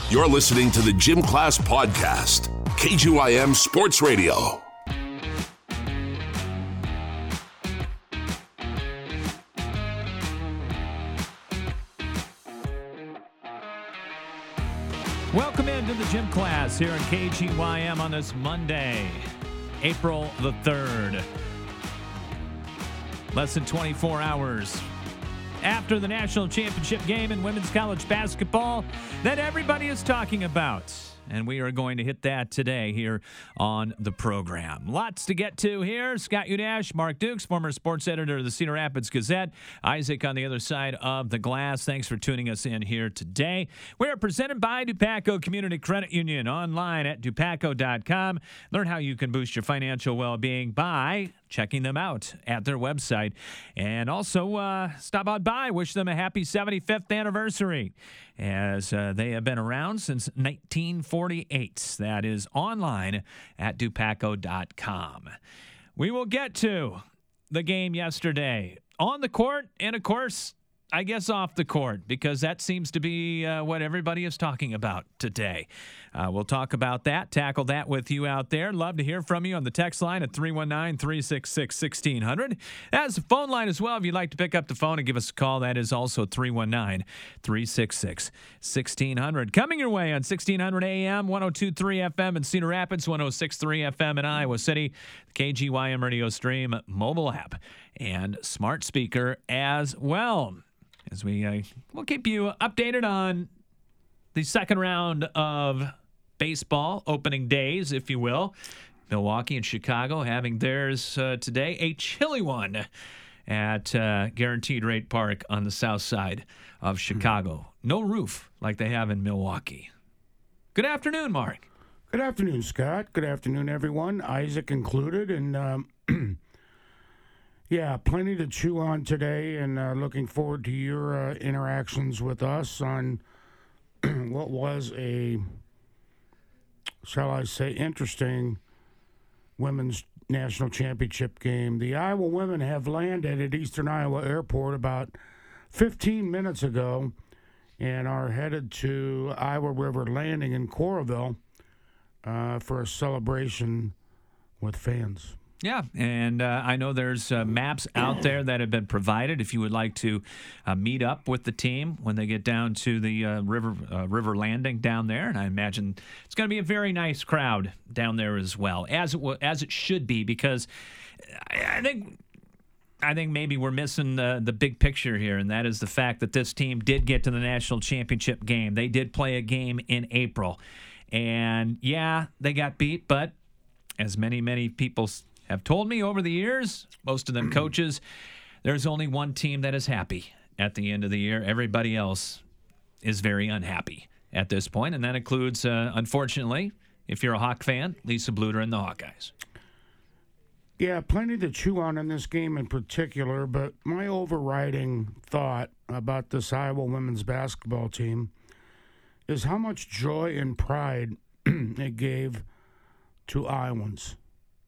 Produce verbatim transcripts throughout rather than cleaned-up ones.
You're listening to the Gym Class Podcast, K G Y M Sports Radio. Welcome into the Gym Class here on K G Y M on this Monday, April the third. Less than twenty-four hours after the national championship game in women's college basketball that everybody is talking about. And we are going to hit that today here on the program. Lots to get to here. Scott Udash, Mark Dukes, former sports editor of the Cedar Rapids Gazette. Isaac on the other side of the glass. Thanks for tuning us in here today. We are presented by Dupaco Community Credit Union, online at dupaco dot com. Learn how you can boost your financial well-being by checking them out at their website. And also uh, stop on by, wish them a happy seventy-fifth anniversary, as uh, they have been around since nineteen forty-eight. That is online at dupaco dot com. We will get to the game yesterday on the court and, of course, I guess off the court, because that seems to be uh, what everybody is talking about today. Uh, we'll talk about that, tackle that with you out there. Love to hear from you on the text line at three one nine, three six six, one six zero zero. That's the phone line as well. If you'd like to pick up the phone and give us a call, that is also three one nine, three six six, one six zero zero. Coming your way on sixteen hundred A M, one oh two point three F M in Cedar Rapids, one oh six point three F M in Iowa City, the K G Y M radio stream, mobile app, and smart speaker as well. As we uh, we'll keep you updated on the second round of baseball, opening days, if you will. Milwaukee and Chicago having theirs uh, today, a chilly one at uh, Guaranteed Rate Park on the south side of Chicago. No roof like they have in Milwaukee. Good afternoon, Mark. Good afternoon, Scott. Good afternoon, everyone, Isaac included. And, um, yeah, plenty to chew on today, and uh, looking forward to your uh, interactions with us on what was a, shall I say, interesting women's national championship game. The Iowa women have landed at Eastern Iowa Airport about fifteen minutes ago and are headed to Iowa River Landing in Coralville uh, for a celebration with fans. Yeah, and uh, I know there's uh, maps out there that have been provided if you would like to uh, meet up with the team when they get down to the uh, river uh, river landing down there. And I imagine it's going to be a very nice crowd down there as well, as it w- as it should be, because I, I think I think maybe we're missing the, the big picture here, and that is the fact that this team did get to the national championship game. They did play a game in April, and yeah, they got beat, but as many, many people have told me over the years, most of them coaches, there's only one team that is happy at the end of the year. Everybody else is very unhappy at this point, and that includes, uh, unfortunately, if you're a Hawk fan, Lisa Bluder and the Hawkeyes. Yeah, plenty to chew on in this game in particular, but my overriding thought about this Iowa women's basketball team is how much joy and pride it gave to Iowans.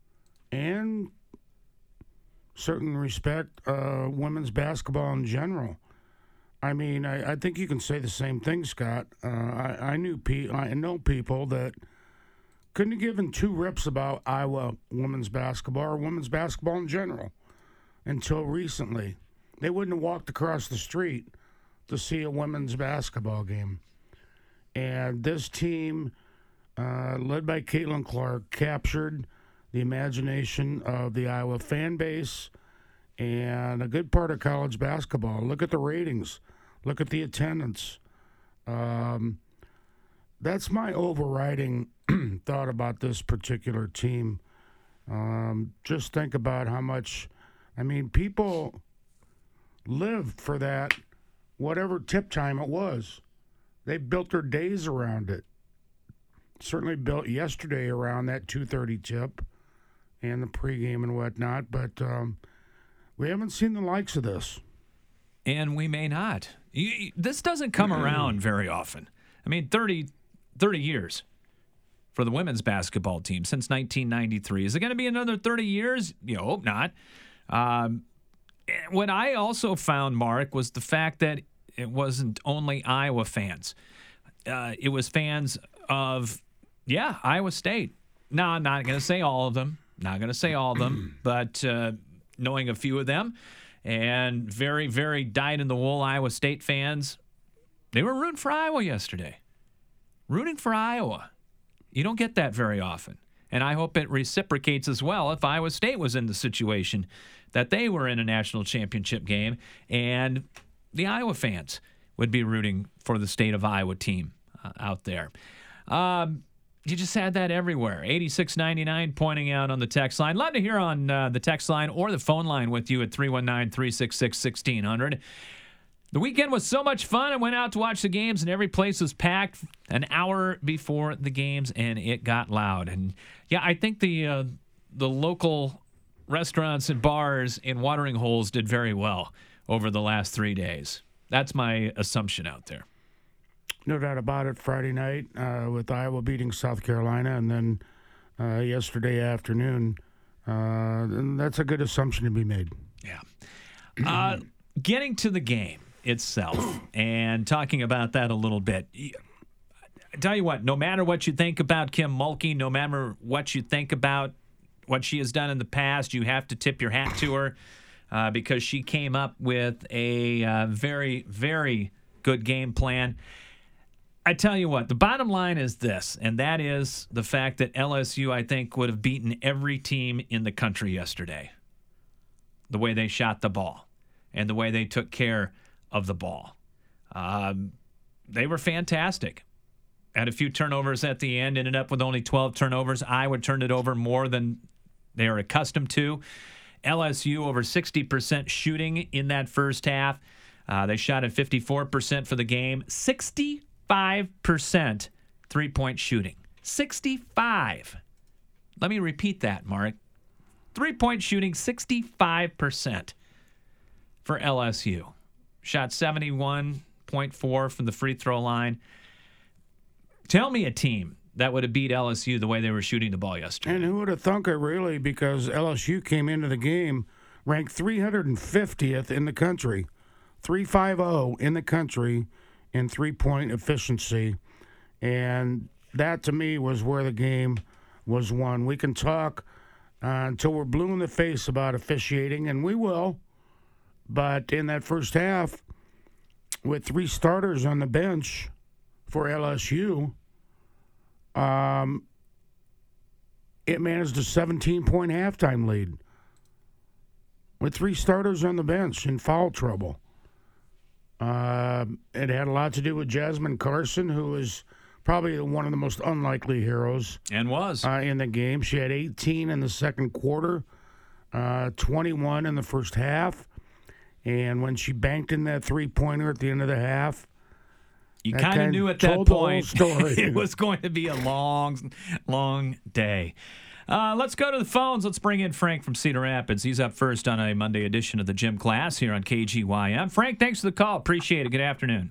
And certain respect, uh, women's basketball in general. I mean, I, I think you can say the same thing, Scott. Uh, I, I knew pe- I know people that couldn't have given two rips about Iowa women's basketball or women's basketball in general until recently. They wouldn't have walked across the street to see a women's basketball game. And this team, uh, led by Caitlin Clark, captured the imagination of the Iowa fan base and a good part of college basketball. Look at the ratings. Look at the attendance. Um, that's my overriding thought about this particular team. Um, just think about how much, I mean, people lived for that, whatever tip time it was. They built their days around it. Certainly built yesterday around that two thirty tip and the pregame and whatnot, but um, we haven't seen the likes of this. And we may not. You, this doesn't come around very often. I mean, thirty, thirty years for the women's basketball team since nineteen ninety-three. Is it going to be another thirty years? You hope not. Um, what I also found, Mark, was the fact that it wasn't only Iowa fans. uh, it was fans of, yeah, Iowa State. No, I'm not going to say all of them. Not going to say all of them, but uh, knowing a few of them, and very, very dyed-in-the-wool Iowa State fans, they were rooting for Iowa yesterday. Rooting for Iowa. You don't get that very often. And I hope it reciprocates as well if Iowa State was in the situation that they were in a national championship game and the Iowa fans would be rooting for the state of Iowa team uh, out there. Um, you just had that everywhere. eighty-six ninety-nine pointing out on the text line. Love to hear on uh, the text line or the phone line with you at three one nine, three six six, one six zero zero. The weekend was so much fun. I went out to watch the games, and every place was packed an hour before the games, and it got loud. And, yeah, I think the uh, the local restaurants and bars in watering holes did very well over the last three days. That's my assumption out there. No doubt about it. Friday night uh, with Iowa beating South Carolina, and then uh, yesterday afternoon. Uh, and that's a good assumption to be made. Yeah. Uh, getting to the game itself and talking about that a little bit. I tell you what, no matter what you think about Kim Mulkey, no matter what you think about what she has done in the past, you have to tip your hat to her uh, because she came up with a uh, very, very good game plan. I tell you what, the bottom line is this, and that is the fact that L S U, I think, would have beaten every team in the country yesterday. The way they shot the ball and the way they took care of the ball. Um, they were fantastic. Had a few turnovers at the end, ended up with only twelve turnovers. Iowa turned it over more than they are accustomed to. L S U over sixty percent shooting in that first half. Uh, they shot at fifty-four percent for the game. sixty-five percent three-point shooting. sixty-five. Let me repeat that, Mark. Three-point shooting, sixty-five percent for L S U. Shot seventy-one point four from the free throw line. Tell me a team that would have beat L S U the way they were shooting the ball yesterday. And who would have thunk it, really, because L S U came into the game ranked three hundred fiftieth in the country, three fifty in the country in three-point efficiency. And that, to me, was where the game was won. We can talk uh, until we're blue in the face about officiating, and we will. But in that first half, with three starters on the bench for L S U, um, it managed a seventeen-point halftime lead with three starters on the bench in foul trouble. Uh, it had a lot to do with Jasmine Carson, who is probably one of the most unlikely heroes. And was. Uh, in the game. She had eighteen in the second quarter, uh, twenty-one in the first half. And when she banked in that three-pointer at the end of the half, you kind of knew at that point it was going to be a long, long day. Uh, let's go to the phones. Let's bring in Frank from Cedar Rapids. He's up first on a Monday edition of the Gym Class here on K G Y M. Frank, thanks for the call. Appreciate it. Good afternoon.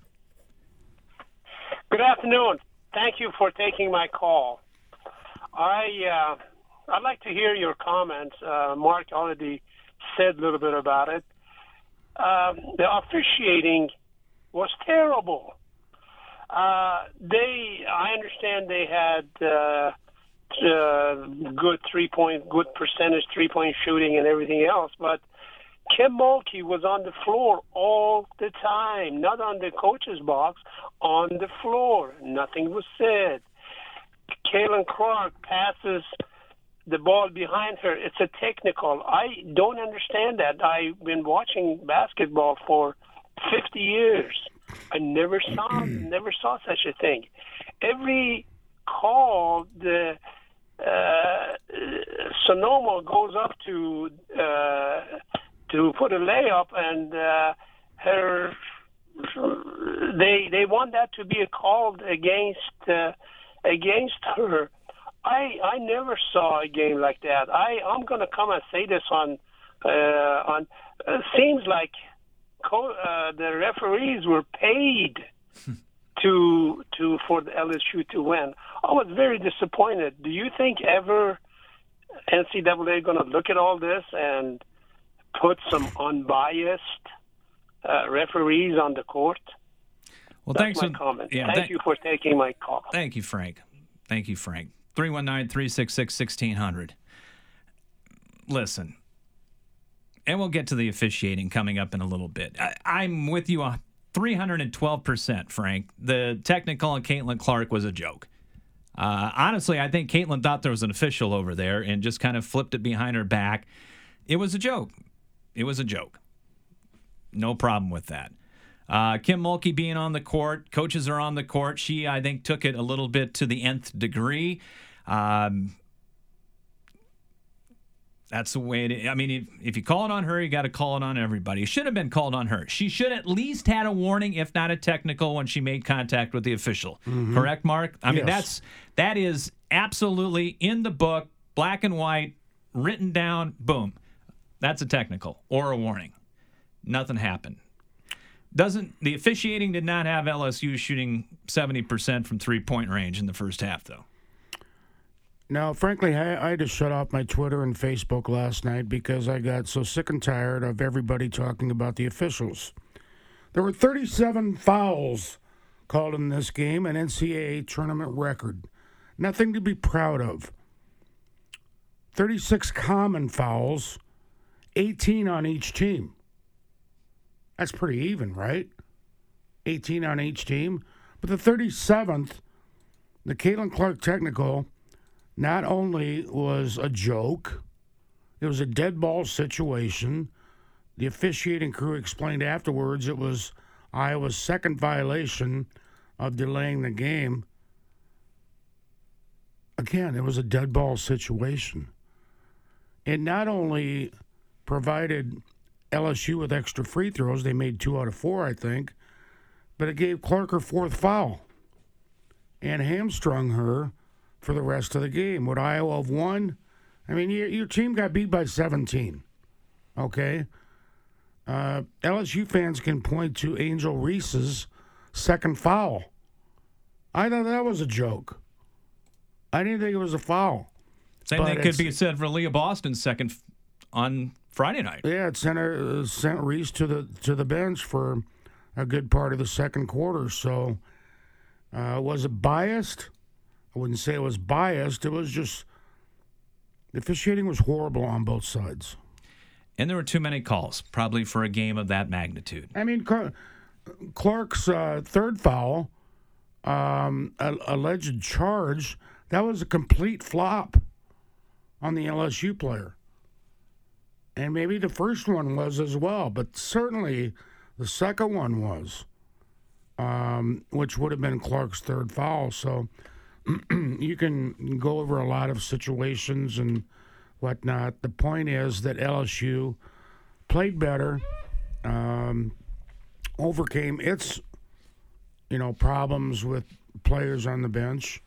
Good afternoon. Thank you for taking my call. I, uh, I'd like to hear your comments. Uh, Mark already said a little bit about it. Um, the officiating was terrible. Uh, they, I understand they had uh, uh, good three-point, good percentage three-point shooting and everything else, but Kim Mulkey was on the floor all the time, not on the coach's box, on the floor. Nothing was said. Kaylin Clark passes the ball behind her. It's a technical. I don't understand that. I've been watching basketball for fifty years. I never saw never saw such a thing. Every call, the uh, Sonoma goes up to uh, to put a layup, and uh, her they they want that to be called against uh, against her. I I never saw a game like that. I I'm gonna come and say this on uh, on. It seems like co- uh, the referees were paid to to for the L S U to win. I was very disappointed. Do you think ever N C double A gonna look at all this and put some unbiased uh, referees on the court? Well, That's thanks my for, comment. yeah, Thank th- you for taking my call. Thank you, Frank. Thank you, Frank. three one nine, three six six, one six zero zero. Listen, and we'll get to the officiating coming up in a little bit. I, I'm with you on three hundred twelve percent, Frank. The technical on Caitlin Clark was a joke. Uh, honestly, I think Caitlin thought there was an official over there and just kind of flipped it behind her back. It was a joke. It was a joke. No problem with that. Uh, Kim Mulkey being on the court, coaches are on the court. She, I think, took it a little bit to the nth degree. Um, that's the way it is. I mean, if, if you call it on her, you got to call it on everybody. It should have been called on her. She should at least had a warning, if not a technical, when she made contact with the official. Mm-hmm. Correct, Mark? I mean, yes. that's that is absolutely in the book, black and white, written down. Boom, that's a technical or a warning. Nothing happened. Doesn't the officiating did not have L S U shooting seventy percent from three-point range in the first half, though. Now, frankly, I, I had to shut off my Twitter and Facebook last night because I got so sick and tired of everybody talking about the officials. There were thirty-seven fouls called in this game, an N C double A tournament record. Nothing to be proud of. thirty-six common fouls, eighteen on each team. That's pretty even, right? eighteen on each team. But the thirty-seventh, the Caitlin Clark technical, not only was a joke, it was a dead ball situation. The officiating crew explained afterwards it was Iowa's second violation of delaying the game. Again, it was a dead ball situation. It not only provided L S U with extra free throws, they made two out of four, I think, but it gave Clark her fourth foul and hamstrung her for the rest of the game. Would Iowa have won? I mean, your, your team got beat by seventeen, okay? Uh, L S U fans can point to Angel Reese's second foul. I thought that was a joke. I didn't think it was a foul. Same thing could be said for Leah Boston's second f- on Friday night. Yeah, it sent, her, uh, sent Reese to the to the bench for a good part of the second quarter. So, uh, was it biased? I wouldn't say it was biased. It was just the officiating was horrible on both sides. And there were too many calls, probably for a game of that magnitude. I mean, Clark's uh, third foul, um, a- alleged charge, that was a complete flop on the L S U player. And maybe the first one was as well, but certainly the second one was, um, which would have been Clark's third foul. So you can go over a lot of situations and whatnot. The point is that L S U played better, um, overcame its, you know, problems with players on the bench,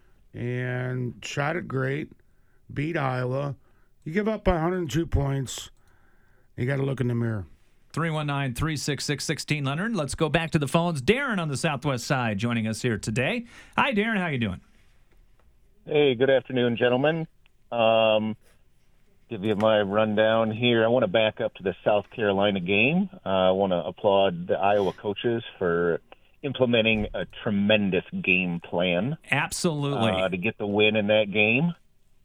and shot it great, beat Iowa. You give up one hundred two points, you got to look in the mirror. three one nine, three six six, one six zero zero. Let's go back to the phones. Darren on the Southwest side joining us here today. Hi, Darren. How you doing? Hey, good afternoon, gentlemen. Um, give you my rundown here. I want to back up to the South Carolina game. Uh, I want to applaud the Iowa coaches for implementing a tremendous game plan. Absolutely. Uh, to get the win in that game.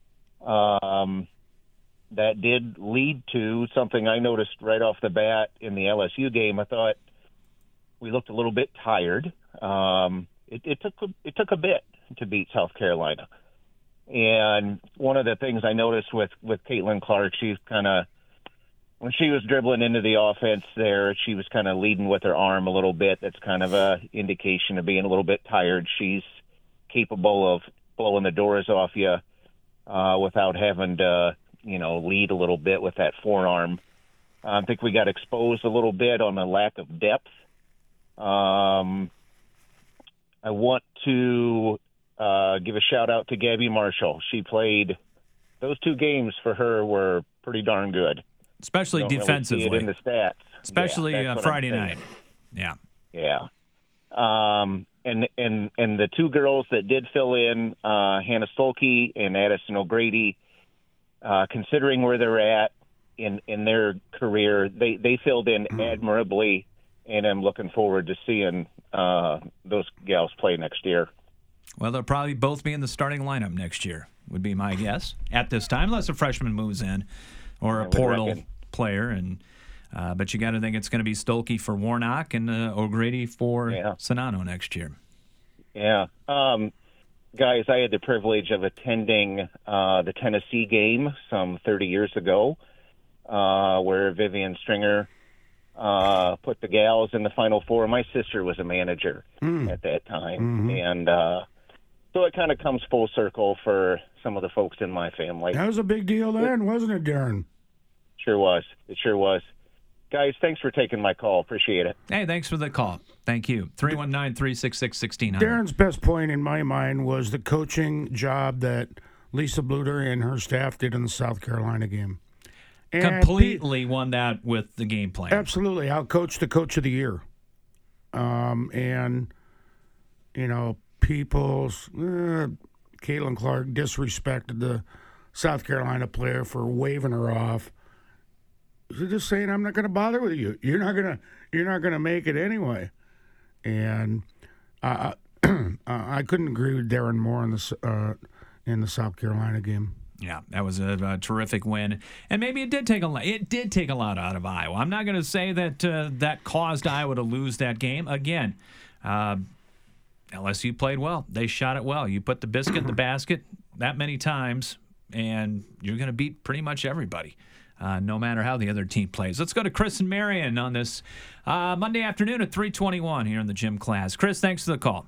Um, that did lead to something I noticed right off the bat in the L S U game. I thought we looked a little bit tired. Um, it, it took it took a bit to beat South Carolina. And one of the things I noticed with, with Caitlin Clark, she's kind of, when she was dribbling into the offense there, she was kind of leading with her arm a little bit. That's kind of a indication of being a little bit tired. She's capable of blowing the doors off you uh, without having to, you know, lead a little bit with that forearm. I think we got exposed a little bit on the lack of depth. Um, I want to uh, give a shout out to Gabby Marshall. She played those two games for her were pretty darn good. Especially Don't defensively. Really see it in the stats. Especially yeah, uh, Friday night. Yeah. Yeah. Um, and, and, and the two girls that did fill in, uh, Hannah Stolke and Addison O'Grady, uh, considering where they're at in, in their career, they, they filled in admirably, and I'm looking forward to seeing uh, those gals play next year. Well, they'll probably both be in the starting lineup next year, would be my guess, at this time, unless a freshman moves in or a portal player. And uh, but you got to think it's going to be Stolke for Warnock and uh, O'Grady for yeah. Sonano next year. Yeah. Um, guys, I had the privilege of attending uh, the Tennessee game some thirty years ago, uh, where Vivian Stringer uh, put the gals in the Final Four. My sister was a manager mm. at that time. Mm-hmm. And uh, so it kind of comes full circle for some of the folks in my family. That was a big deal then, wasn't it, Darren? Sure was. It sure was. Guys, thanks for taking my call. Appreciate it. Hey, thanks for the call. Thank you. three one nine, three six six, one six zero zero. Darren's best point in my mind was the coaching job that Lisa Bluter and her staff did in the South Carolina game. And Completely pe- won that with the game plan. Absolutely. Out-coached the coach of the year. Um, and, you know, people's, uh, Caitlin Clark disrespected the South Carolina player for waving her off. They're just saying, I'm not going to bother with you. You're not going to. You're not going to make it anyway. And uh, I couldn't agree with Darren more in the uh, in the South Carolina game. Yeah, that was a, a terrific win, and maybe it did take a lot. It did take a lot out of Iowa. I'm not going to say that uh, that caused Iowa to lose that game. Again, uh, L S U played well. They shot it well. You put the biscuit in the basket that many times, and you're going to beat pretty much everybody. Uh, no matter how the other team plays. Let's go to Chris and Marion on this uh, Monday afternoon at three twenty-one here in the gym class. Chris, thanks for the call.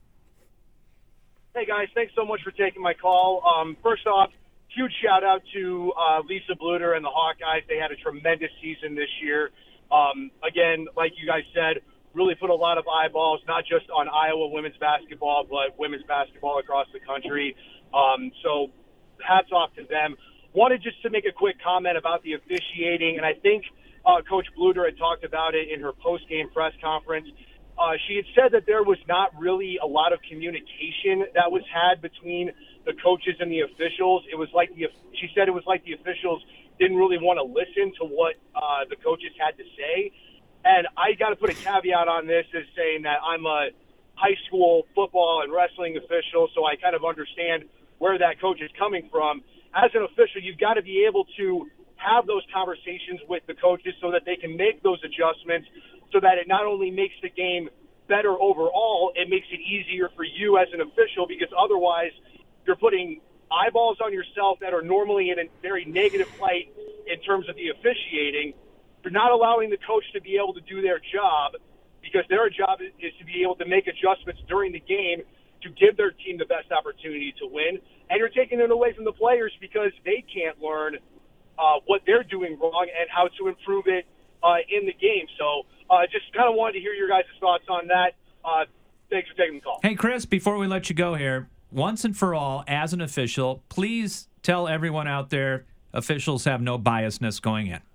Hey, guys. Thanks so much for taking my call. Um, first off, huge shout-out to uh, Lisa Bluter and the Hawkeyes. They had a tremendous season this year. Um, again, like you guys said, really put a lot of eyeballs, not just on Iowa women's basketball, but women's basketball across the country. Um, so hats off to them. Wanted just to make a quick comment about the officiating, and I think uh, Coach Bluter had talked about it in her post-game press conference. Uh, she had said that there was not really a lot of communication that was had between the coaches and the officials. It was like the she said it was like the officials didn't really want to listen to what uh, the coaches had to say. And I got to put a caveat on this as saying that I'm a high school football and wrestling official, so I kind of understand where that coach is coming from. As an official, you've got to be able to have those conversations with the coaches so that they can make those adjustments so that it not only makes the game better overall, it makes it easier for you as an official, because otherwise you're putting eyeballs on yourself that are normally in a very negative light in terms of the officiating. You're not allowing the coach to be able to do their job, because their job is to be able to make adjustments during the game to give their team the best opportunity to win. And you're taking it away from the players because they can't learn uh, what they're doing wrong and how to improve it uh, in the game. So uh, just kind of wanted to hear your guys' thoughts on that. Uh, thanks for taking the call. Hey, Chris, before we let you go here, once and for all, as an official, please tell everyone out there officials have no biasness going in.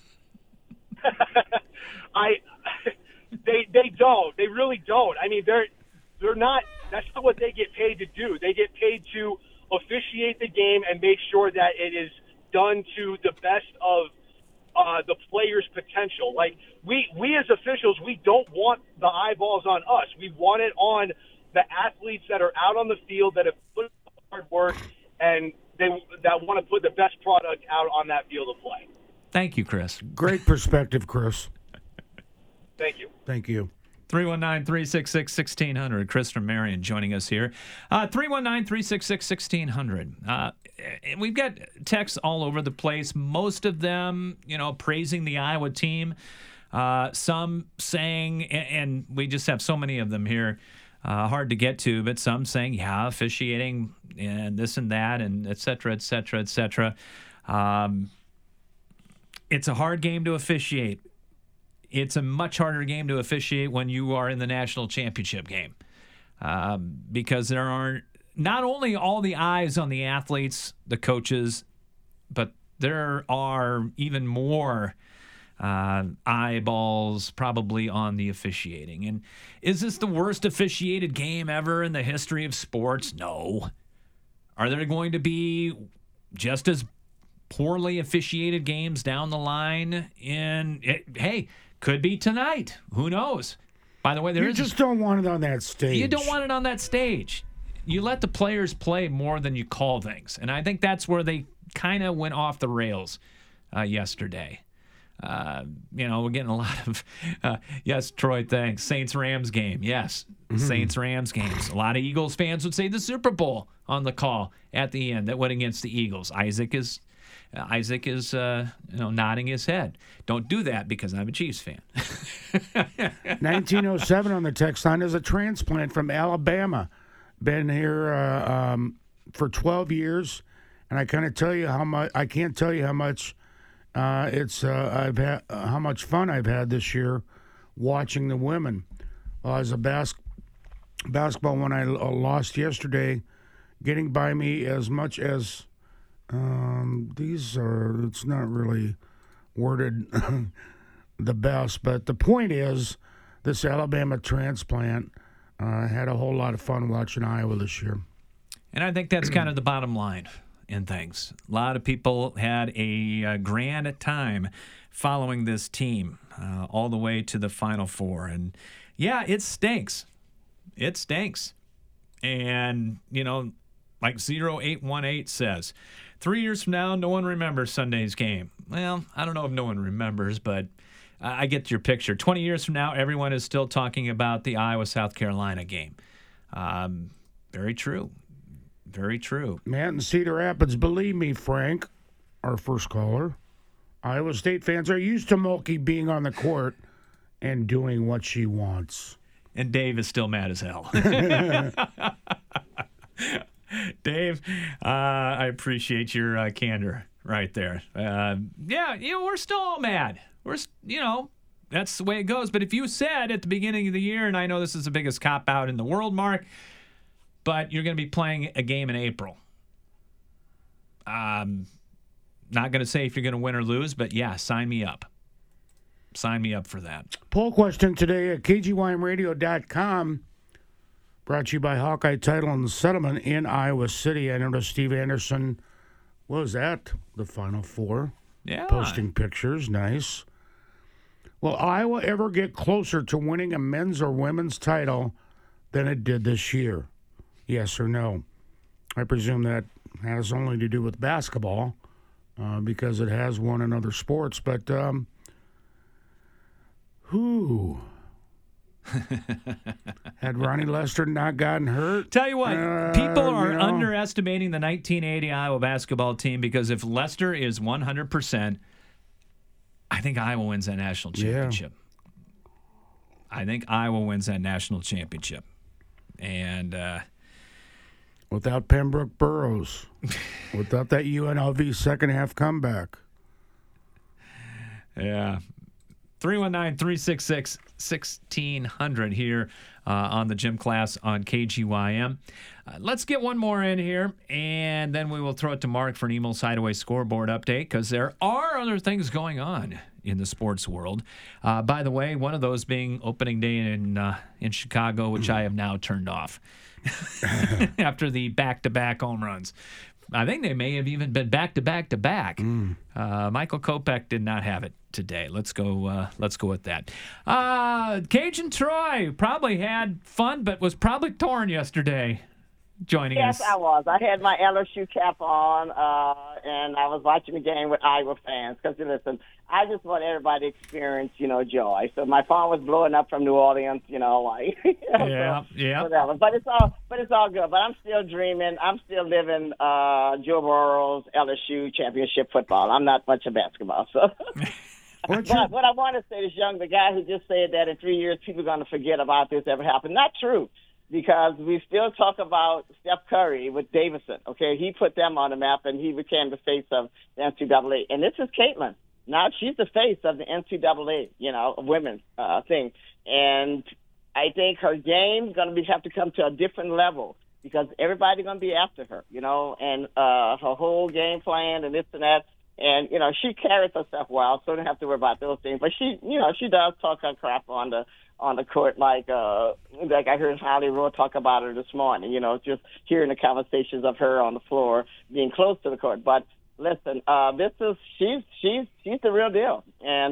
I, they they don't. They really don't. I mean, they're they're not. That's not what they get paid to do. They get paid to officiate the game and make sure that it is done to the best of uh, the players' potential. Like we we as officials, we don't want the eyeballs on us. We want it on the athletes that are out on the field that have put hard work and they that want to put the best product out on that field of play. Thank you, Chris. Great perspective, Chris. Thank you. Thank you. three one nine, three six six, one six zero zero. Chris from Marion joining us here. Uh, three one nine, three six six, one six zero zero. Uh, we've got texts all over the place. Most of them, you know, praising the Iowa team. Uh, some saying, and we just have so many of them here, uh, hard to get to, but some saying, yeah, officiating and this and that, and et cetera, et cetera, et cetera. Um, it's a hard game to officiate. It's a much harder game to officiate when you are in the national championship game, um, because there are not only all the eyes on the athletes, the coaches, but there are even more uh, eyeballs probably on the officiating. And is this the worst officiated game ever in the history of sports? No. Are there going to be just as poorly officiated games down the line? In it, hey. Could be tonight. Who knows? By the way, there you is just don't want it on that stage. You don't want it on that stage. You let the players play more than you call things. And I think that's where they kind of went off the rails uh, yesterday. Uh, you know, we're getting a lot of, uh, yes, Troy, thanks. Saints-Rams game. Yes, mm-hmm. Saints-Rams games. A lot of Eagles fans would say the Super Bowl on the call at the end that went against the Eagles. Isaac is uh, Isaac is uh, you know, nodding his head. Don't do that because I'm a Chiefs fan. nineteen oh seven on the text line is a transplant from Alabama. Been here uh, um, for twelve years, and I kind of tell you how much. I can't tell you how much uh, it's. Uh, I've had uh, how much fun I've had this year watching the women. Uh, as a bas- basketball one I uh, lost yesterday, getting by me as much as um, these are. It's not really worded the best, but the point is, this Alabama transplant. I uh, had a whole lot of fun watching Iowa this year. And I think that's kind of the bottom line in things. A lot of people had a, a grand time following this team uh, all the way to the Final Four. And, yeah, it stinks. It stinks. And, you know, like zero eight one eight says, three years from now, no one remembers Sunday's game. Well, I don't know if no one remembers, but I get your picture. twenty years from now, everyone is still talking about the Iowa-South Carolina game. Um, very true. Very true. Matt in Cedar Rapids, believe me, Frank, our first caller, Iowa State fans are used to Mulkey being on the court and doing what she wants. And Dave is still mad as hell. Dave, uh, I appreciate your uh, candor right there. Uh, yeah, you know, we're still all mad. We're, you know, that's the way it goes. But if you said at the beginning of the year, and I know this is the biggest cop-out in the world, Mark, but you're going to be playing a game in April. Um, not going to say if you're going to win or lose, but, yeah, sign me up. Sign me up for that. Poll question today at K G Y M radio dot com. Brought to you by Hawkeye Title and Settlement in Iowa City. I noticed Steve Anderson was at the Final Four. Yeah. Posting pictures. Nice. Will Iowa ever get closer to winning a men's or women's title than it did this year? Yes or no? I presume that has only to do with basketball uh, because it has won in other sports. But, um, who had Ronnie Lester not gotten hurt? Tell you what, uh, people are you know, underestimating the nineteen eighty Iowa basketball team because if Lester is one hundred percent, I think Iowa wins that national championship. Yeah. I think Iowa wins that national championship. And uh, without Pembroke Burrows, without that U N L V second half comeback. Yeah. three one nine, three six six, one six zero zero here uh, on the gym class on K G Y M. Uh, let's get one more in here, and then we will throw it to Mark for an Emil's Hideaway scoreboard update because there are other things going on in the sports world. Uh, by the way, one of those being opening day in uh, in Chicago, which I have now turned off after the back-to-back home runs. I think they may have even been back-to-back-to-back. Mm. Uh, Michael Kopech did not have it today. Let's go. Uh, let's go with that. Uh, Cajun Troy probably had fun, but was probably torn yesterday. Joining yes, us. Yes, I was. I had my L S U cap on, uh, and I was watching the game with Iowa fans. Because listen, I just want everybody to experience, you know, joy. So my phone was blowing up from New Orleans, you know, like you know, yeah, so, yeah. Whatever. But it's all, but it's all good. But I'm still dreaming. I'm still living uh, Joe Burrow's L S U championship football. I'm not much of basketball, so. But what I want to say is, young, the guy who just said that in three years people are going to forget about this ever happened. Not true. Because we still talk about Steph Curry with Davidson, okay? He put them on the map, and he became the face of the N C double A. And this is Caitlin. Now she's the face of the N C double A, you know, women's uh, thing. And I think her game's going to be have to come to a different level because everybody's going to be after her, you know, and uh, her whole game plan and this and that. And, you know, she carries herself well, so don't have to worry about those things. But she, you know, she does talk her crap on the on the court, like uh, like I heard Holly Rowe talk about her this morning, you know, just hearing the conversations of her on the floor, being close to the court. But listen, uh, this is she's she's she's the real deal, and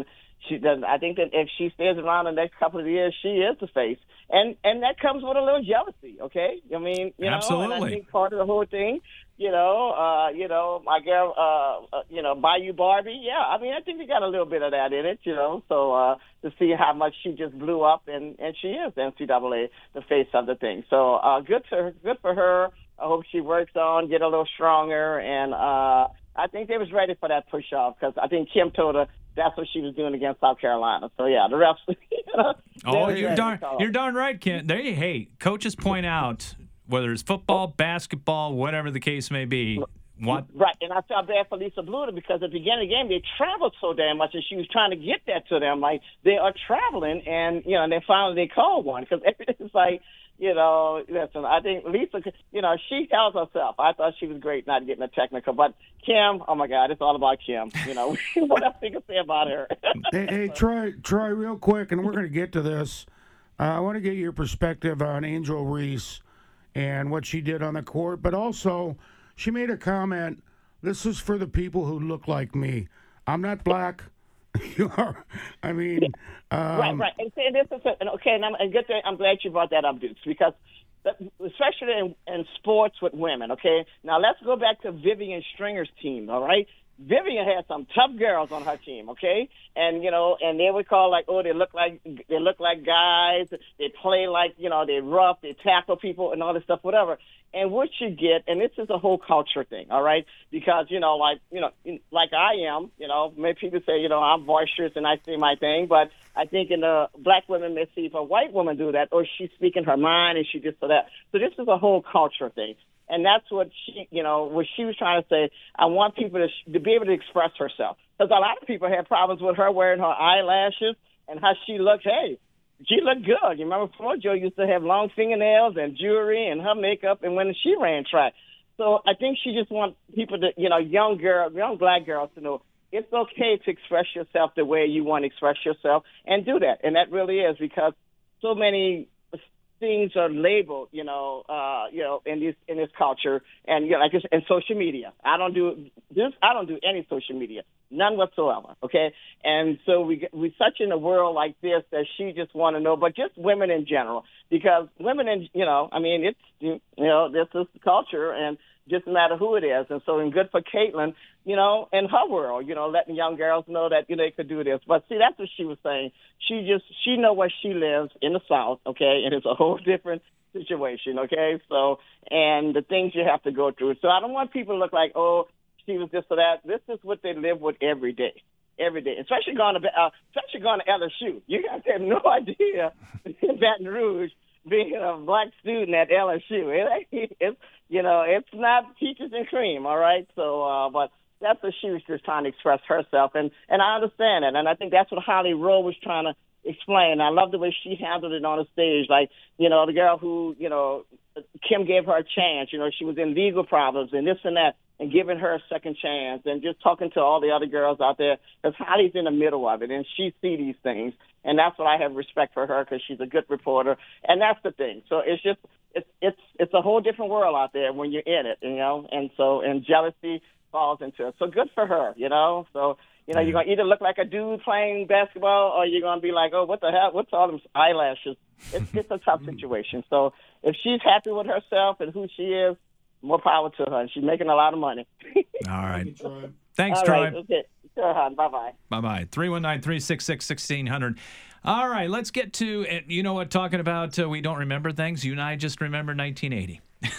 She doesn't. I think that if she stays around the next couple of years, she is the face, and and that comes with a little jealousy. Okay, I mean, you know, Absolutely. and I think part of the whole thing, you know, uh, you know, my girl, uh, uh, you know, Bayou Barbie. Yeah, I mean, I think we got a little bit of that in it, you know. So uh, to see how much she just blew up, and and she is N C double A, the face of the thing. So uh, good for her, good for her. I hope she works on, get a little stronger, and uh, I think they was ready for that push off because I think Kim told her that's what she was doing against South Carolina. So yeah, the refs. You know, oh, you're darn, you're darn right, Ken. There you, hey, coaches point out whether it's football, basketball, whatever the case may be. What? Right, and I felt bad for Lisa Bluder because at the beginning of the game they traveled so damn much, and she was trying to get that to them. Like they are traveling, and you know, and then finally they called one because everything's like. You know, listen, I think Lisa, you know, she held herself. I thought she was great not getting a technical. But Kim, oh, my God, it's all about Kim. You know, what else you can say about her? hey, hey, Troy, Troy, real quick, and we're going to get to this. Uh, I want to get your perspective on Angel Reese and what she did on the court. But also, she made a comment, this is for the people who look like me. I'm not black. You are. I mean, um, right, right. And see, this is a, okay. And I'm, and good thing, I'm glad you brought that up, Dukes, because that, especially in, in sports with women. Okay, now let's go back to Vivian Stringer's team. All right, Vivian had some tough girls on her team. Okay, and you know, and they would call like, oh, they look like they look like guys. They play like, you know, they rough, they tackle people, and all this stuff, whatever. And what you get, and this is a whole culture thing, all right? Because, you know, like, you know, like I am, you know, many people say, you know, I'm boisterous and I say my thing, but I think in the black women may see if a white woman do that, or she's speaking her mind and she just so that. So this is a whole culture thing. And that's what she, you know, what she was trying to say. I want people to, sh- to be able to express herself. Because a lot of people had problems with her wearing her eyelashes and how she looked. Hey, she looked good. You remember Flojo used to have long fingernails and jewelry and her makeup, and when she ran track. So I think she just wants people to, you know, young girls, young black girls to know it's okay to express yourself the way you want to express yourself and do that. And that really is because so many things are labeled, you know, uh, you know, in this in this culture, and you know, like in social media. I don't do this. I don't do any social media, none whatsoever. Okay, and so we we such in a world like this that she just want to know, but just women in general, because women in, you know, I mean, it's you know, this is the culture, and just no matter who it is, and so and good for Caitlin, you know, in her world, you know, letting young girls know that, you know, they could do this. But see, that's what she was saying. She just, she know where she lives in the South, okay, and it's a whole different situation, okay? So, and the things you have to go through. So I don't want people to look like, oh, she was this or that. This is what they live with every day, every day, especially going to, uh, especially going to L S U. You guys have no idea in Baton Rouge, being a black student at L S U. It, it's, you know, it's not peaches and cream, all right? So, uh, but that's what she was just trying to express herself, and, and I understand it, and I think that's what Holly Rowe was trying to explain. I love the way she handled it on the stage, like, you know, the girl who, you know, Kim gave her a chance, you know, she was in legal problems and this and that, and giving her a second chance, and just talking to all the other girls out there, because Holly's in the middle of it, and she see these things, and that's what I have respect for her, because she's a good reporter, and that's the thing. So it's just, it's it's it's a whole different world out there when you're in it, you know, and so, and jealousy falls into it. So good for her, you know. So, you know, you're going to either look like a dude playing basketball, or you're going to be like, oh, what the hell? What's all them eyelashes? It's, it's a tough situation. So if she's happy with herself and who she is, more power to her. And she's making a lot of money. All right. Thanks, all Troy. Right, okay. Sure, hon. Bye-bye. Bye-bye. three one nine, three six six, one six zero zero. All right, let's get to, you know what, talking about uh, we don't remember things. You and I just remember nineteen eighty.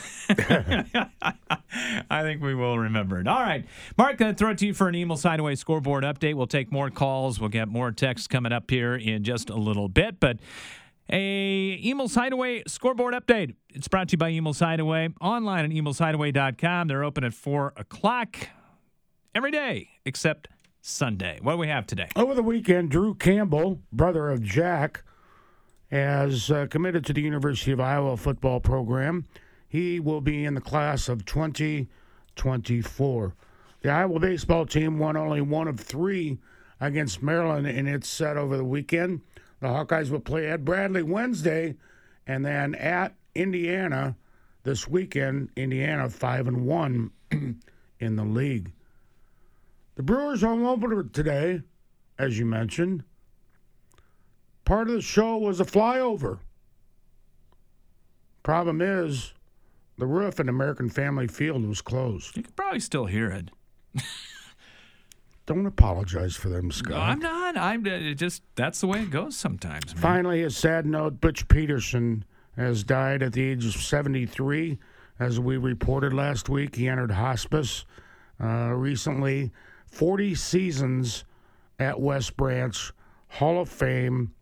I think we will remember it. All right. Mark, going to throw it to you for an Emil Sidaway scoreboard update. We'll take more calls. We'll get more texts coming up here in just a little bit. But a Emil Sidaway scoreboard update. It's brought to you by Emil Sidaway. Online at emil sidaway dot com. They're open at four o'clock every day except Sunday. What do we have today? Over the weekend, Drew Campbell, brother of Jack, has uh, committed to the University of Iowa football program. He will be in the class of twenty twenty-four. The Iowa baseball team won only one of three against Maryland in its set over the weekend. The Hawkeyes will play at Bradley Wednesday, and then at Indiana this weekend. Indiana five and one in the league. The Brewers are home opener today, as you mentioned. part of the show was a flyover. Problem is, the roof at American Family Field was closed. You can probably still hear it. Don't apologize for them, Scott. No, I'm not. I'm it just that's the way it goes sometimes. Man. Finally, a sad note: Butch Peterson has died at the age of seventy-three, as we reported last week. He entered hospice uh, recently. forty seasons at West Branch, Hall of Fame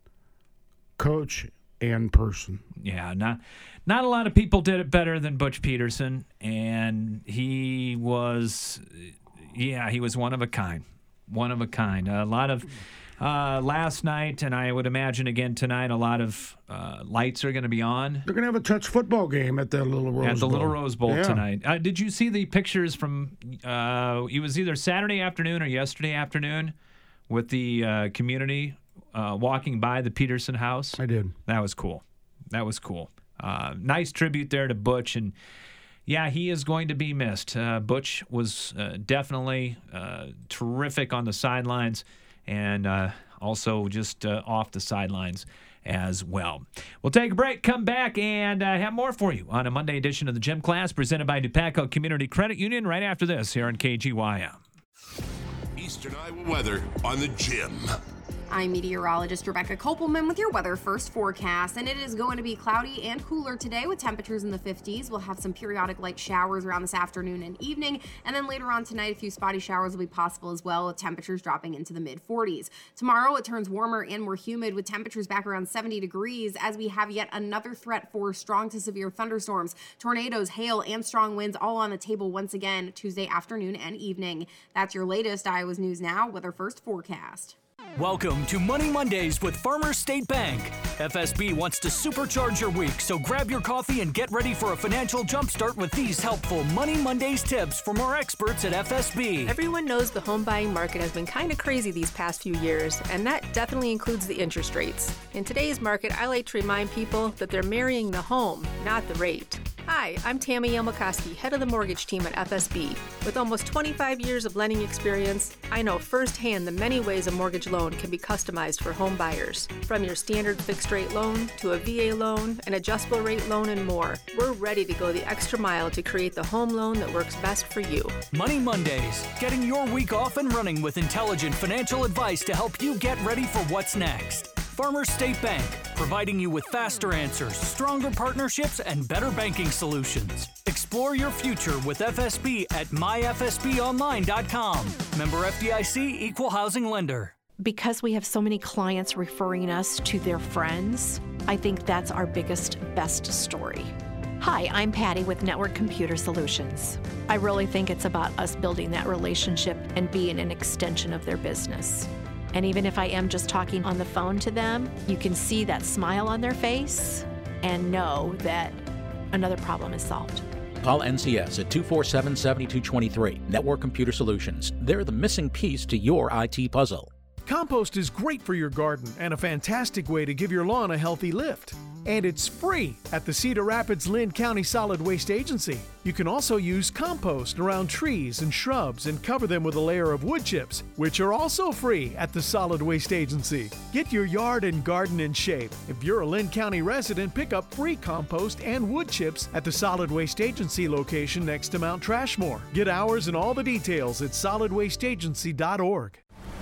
coach and person. Yeah, not not a lot of people did it better than Butch Peterson, and he was, yeah, he was one of a kind. One of a kind. A lot of, uh, last night, and I would imagine again tonight, a lot of uh, lights are going to be on. They're going to have a touch football game at the Little Rose Bowl. At the Bowl. Little Rose Bowl yeah. tonight. Uh, did you see the pictures from, uh, it was either Saturday afternoon or yesterday afternoon with the uh, community uh, walking by the Peterson house? I did. That was cool. That was cool. Uh, nice tribute there to Butch, and yeah, he is going to be missed. Uh, Butch was uh, definitely uh, terrific on the sidelines and uh, also just uh, off the sidelines as well. We'll take a break, come back, and uh, have more for you on a Monday edition of the Gym Class presented by Dupaco Community Credit Union right after this here on K G Y M. Eastern Iowa weather on the Gym. I'm meteorologist Rebecca Kopelman with your Weather First forecast, and it is going to be cloudy and cooler today with temperatures in the fifties. We'll have some periodic light showers around this afternoon and evening, and then later on tonight, a few spotty showers will be possible as well, with temperatures dropping into the mid forties. Tomorrow, it turns warmer and more humid with temperatures back around seventy degrees as we have yet another threat for strong to severe thunderstorms, tornadoes, hail, and strong winds all on the table once again Tuesday afternoon and evening. That's your latest Iowa's News Now Weather First forecast. Welcome to Money Mondays with Farmers State Bank. F S B wants to supercharge your week, so grab your coffee and get ready for a financial jumpstart with these helpful Money Mondays tips from our experts at F S B. Everyone knows the home buying market has been kind of crazy these past few years, and that definitely includes the interest rates. In today's market, I like to remind people that they're marrying the home, not the rate. Hi, I'm Tammy Yelmakoski, head of the mortgage team at F S B. With almost twenty-five years of lending experience, I know firsthand the many ways a mortgage loan can be customized for home buyers. From your standard fixed-rate loan to a V A loan, an adjustable rate loan, and more, we're ready to go the extra mile to create the home loan that works best for you. Money Mondays, getting your week off and running with intelligent financial advice to help you get ready for what's next. Farmers State Bank, providing you with faster answers, stronger partnerships, and better banking solutions. Explore your future with F S B at my f s b online dot com. Member F D I C, Equal Housing Lender. Because we have so many clients referring us to their friends, I think that's our biggest, best story. Hi, I'm Patty with Network Computer Solutions. I really think it's about us building that relationship and being an extension of their business. And even if I am just talking on the phone to them, you can see that smile on their face and know that another problem is solved. Call N C S at two four seven, seven two two three. Network Computer Solutions. They're the missing piece to your I T puzzle. Compost is great for your garden and a fantastic way to give your lawn a healthy lift. And it's free at the Cedar Rapids Linn County Solid Waste Agency. You can also use compost around trees and shrubs and cover them with a layer of wood chips, which are also free at the Solid Waste Agency. Get your yard and garden in shape. If you're a Linn County resident, pick up free compost and wood chips at the Solid Waste Agency location next to Mount Trashmore. Get hours and all the details at solid waste agency dot org.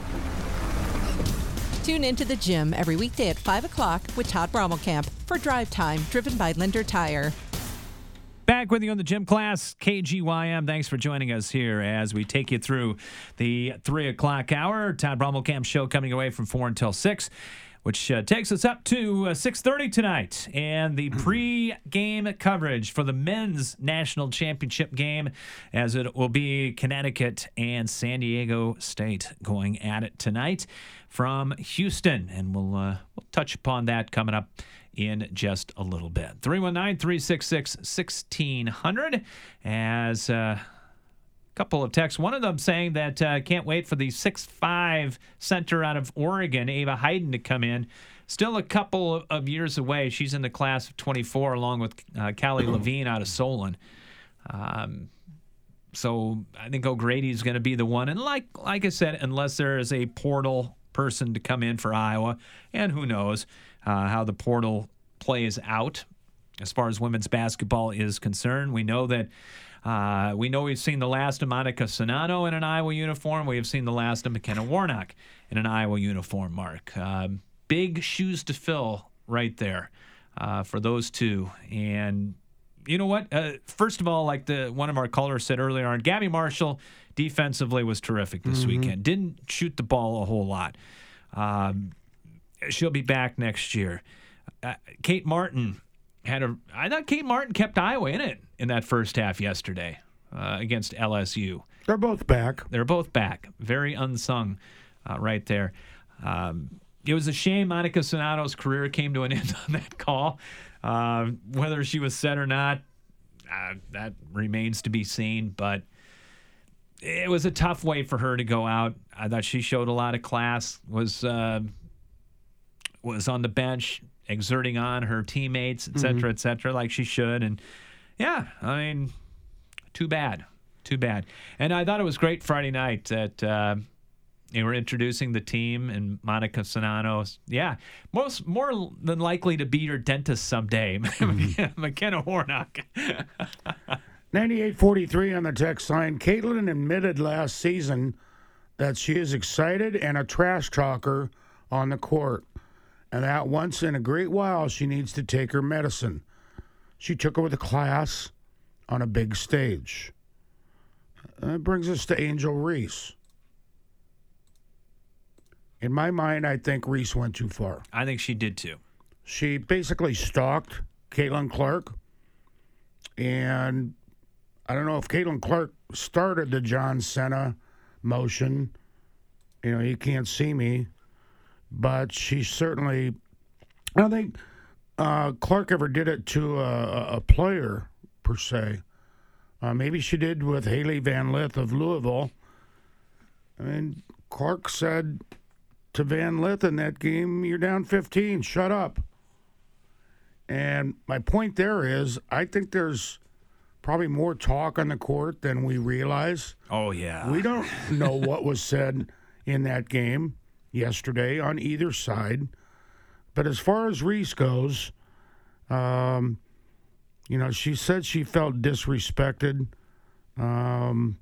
Tune into the gym every weekday at five o'clock with Todd Brommelkamp for Drive Time, driven by Linder Tire. Back with you on the Gym Class, K G Y M. Thanks for joining us here as we take you through the three o'clock hour. Todd Brommelkamp show coming away from four until six, which uh, takes us up to uh, six thirty tonight. And the pre-game coverage for the men's national championship game, as it will be Connecticut and San Diego State going at it tonight from Houston. And we'll, uh, we'll touch upon that coming up in just a little bit. three one nine, three six six, one six zero zero as uh, a couple of texts. One of them saying that uh, can't wait for the six five center out of Oregon, Ava Hayden, to come in. Still a couple of years away. She's in the class of twenty-four along with uh, Callie Levine out of Solon. Um, so I think O'Grady's going to be the one. And like like I said, unless there is a portal person to come in for Iowa. And who knows uh, how the portal plays out as far as women's basketball is concerned. We know that uh, we know we've seen the last of Monica Sonano in an Iowa uniform. We have seen the last of McKenna Warnock in an Iowa uniform, Mark. Uh, big shoes to fill right there uh, for those two. And you know what? Uh, first of all, like the one of our callers said earlier on, Gabby Marshall defensively was terrific this Mm-hmm. weekend. Didn't shoot the ball a whole lot. Um, she'll be back next year. Uh, Kate Martin had a. I thought Kate Martin kept Iowa in it in that first half yesterday uh, against L S U. They're both back. They're both back. Very unsung uh, right there. Um, it was a shame Monica Sonato's career came to an end on that call. Uh, whether she was set or not, uh, that remains to be seen. But it was a tough way for her to go out. I thought she showed a lot of class. Was uh, was on the bench, exerting on her teammates, et cetera, Mm-hmm. et cetera, like she should. And yeah, I mean, too bad, too bad. And I thought it was great Friday night that uh, they were introducing the team and Monica Sonano. Yeah, most more than likely to be your dentist someday, Mm-hmm. McKenna Warnock. ninety-eight forty-three on the text line. Caitlin admitted last season that she is excited and a trash talker on the court, and that once in a great while she needs to take her medicine. She took it with a class on a big stage. That brings us to Angel Reese. In my mind, I think Reese went too far. I think she did too. She basically stalked Caitlin Clark, and I don't know if Caitlin Clark started the John Cena motion. You know, you can't see me, but she certainly. I don't think uh, Clark ever did it to a, a player per se. Uh, maybe she did with Haley Van Lith of Louisville. I mean, Clark said to Van Lith in that game, "You're down fifteen. Shut up." And my point there is, I think there's probably more talk on the court than we realize. Oh, yeah. We don't know what was said in that game yesterday on either side. But as far as Reese goes, um, you know, she said she felt disrespected um,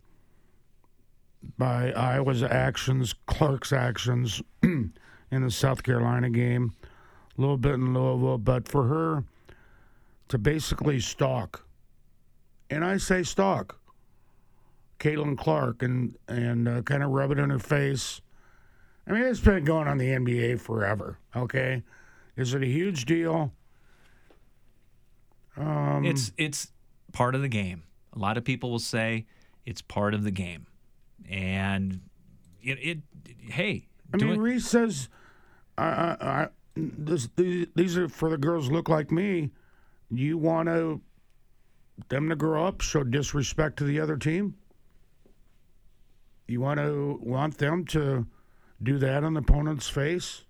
by Iowa's actions, Clark's actions in the South Carolina game, a little bit in Louisville. But for her to basically stalk, and I say stalk, Caitlin Clark and, and uh, kind of rub it in her face. I mean, it's been going on in the N B A forever, okay? Is it a huge deal? Um, It's it's part of the game. A lot of people will say it's part of the game, and it. it hey, I do mean, it. Reese says, I, I, I, this, these, "These are for the girls who look like me." You want to them to grow up, show disrespect to the other team? You want to want them to do that on the opponent's face?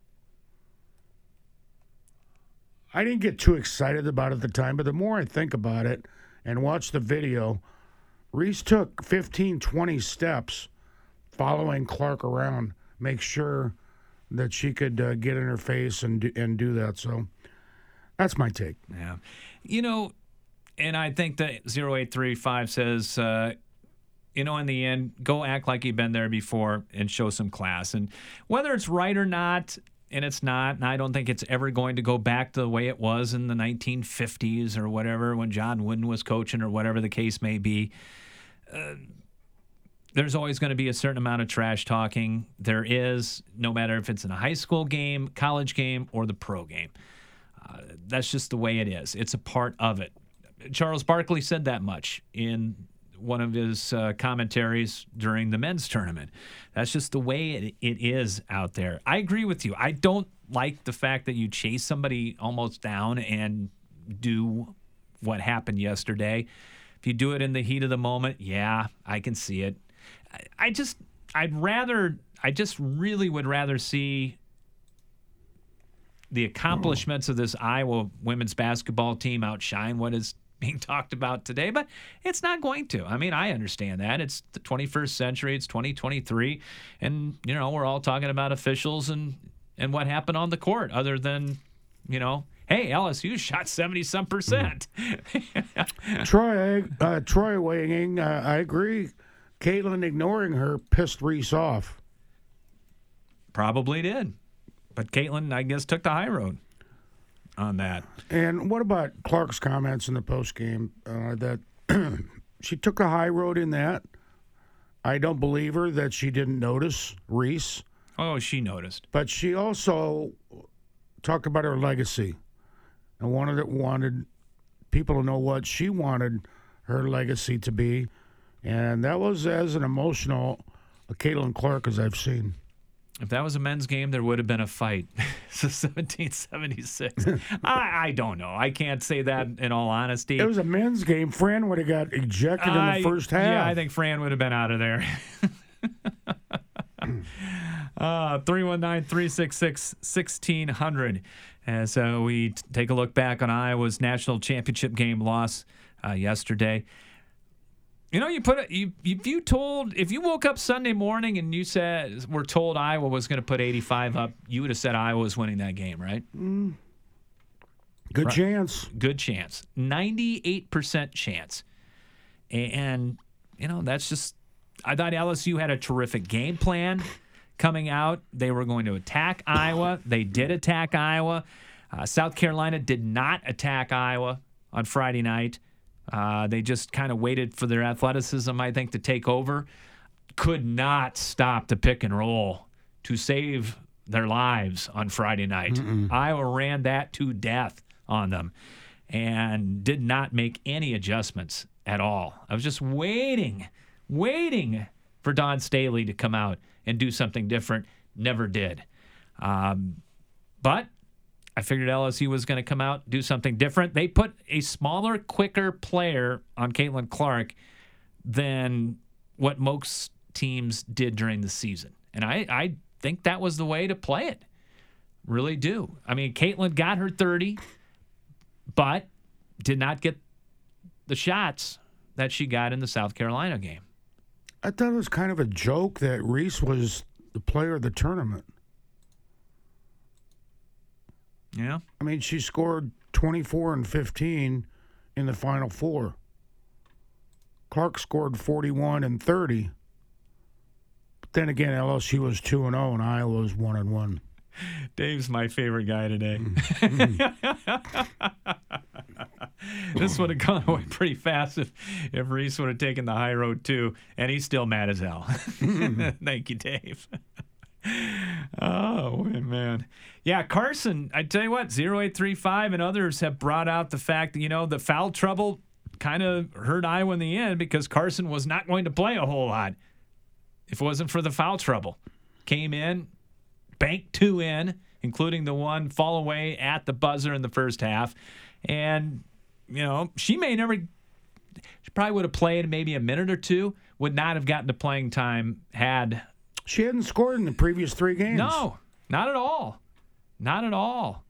I didn't get too excited about it at the time, but the more I think about it and watch the video, Reese took fifteen, twenty steps following Clark around, make sure that she could uh, get in her face and do, and do that. So that's my take. Yeah. You know, and I think that zero eight three five says, uh, you know, in the end, go act like you've been there before and show some class. And whether it's right or not, and it's not, and I don't think it's ever going to go back to the way it was in the nineteen fifties or whatever when John Wooden was coaching or whatever the case may be. Uh, there's always going to be a certain amount of trash talking. There is, no matter if it's in a high school game, college game, or the pro game. Uh, that's just the way it is. It's a part of it. Charles Barkley said that much in one of his uh, commentaries during the men's tournament. That's just the way it, it is out there. I agree with you. I don't like the fact that you chase somebody almost down and do what happened yesterday. If you do it in the heat of the moment, yeah, I can see it. I, I just, I'd rather, I just really would rather see the accomplishments of this Iowa women's basketball team outshine what has being talked about today, but it's not going to. I mean, I understand that. It's the twenty-first century. It's twenty twenty-three. And, you know, we're all talking about officials and, and what happened on the court other than, you know, hey, L S U shot seventy-some percent. Troy, uh, Troy weighing, uh, I agree. Caitlin ignoring her pissed Reese off. Probably did. But Caitlin, I guess, took the high road on that. And what about Clark's comments in the postgame uh, that she took the high road in that? I don't believe her that she didn't notice Reese. Oh, she noticed. But she also talked about her legacy and wanted wanted people to know what she wanted her legacy to be. And that was as an emotional Caitlin Clark as I've seen. If that was a men's game, there would have been a fight. So seventeen seventy-six. I, I don't know. I can't say that in all honesty. It was a men's game. Fran would have got ejected I, in the first half. Yeah, I think Fran would have been out of there. uh, three one nine, three six six, one six zero zero. As uh, we t- take a look back on Iowa's national championship game loss uh, yesterday. You know, you put it. You if you told if you woke up Sunday morning and you said we're told Iowa was going to put eighty-five up, you would have said Iowa was winning that game, right? Mm. Good right. chance. Good chance. ninety-eight percent chance. And you know that's just. I thought L S U had a terrific game plan coming out. They were going to attack Iowa. They did attack Iowa. Uh, South Carolina did not attack Iowa on Friday night. Uh, they just kind of waited for their athleticism, I think, to take over. Could not stop the pick and roll to save their lives on Friday night. Mm-mm. Iowa ran that to death on them and did not make any adjustments at all. I was just waiting, waiting for Dawn Staley to come out and do something different. Never did. Um, but I figured L S U was going to come out, do something different. They put a smaller, quicker player on Caitlin Clark than what most teams did during the season. And I, I think that was the way to play it. Really do. I mean, Caitlin got her thirty, but did not get the shots that she got in the South Carolina game. I thought it was kind of a joke that Reese was the player of the tournament. Yeah. I mean, she scored twenty-four and fifteen in the Final Four. Clark scored forty-one and thirty. But then again, L S U was two and oh and Iowa was one and one. Dave's my favorite guy today. This would have gone away pretty fast if, if Reese would have taken the high road too, and he's still mad as hell. Thank you, Dave. Oh, man. Yeah, Carson, I tell you what, oh eight three five and others have brought out the fact that, you know, the foul trouble kind of hurt Iowa in the end because Carson was not going to play a whole lot if it wasn't for the foul trouble. Came in, banked two in, including the one fall away at the buzzer in the first half. And, you know, she may never, she probably would have played maybe a minute or two, would not have gotten to playing time had. She hadn't scored in the previous three games. No, not at all. Not at all.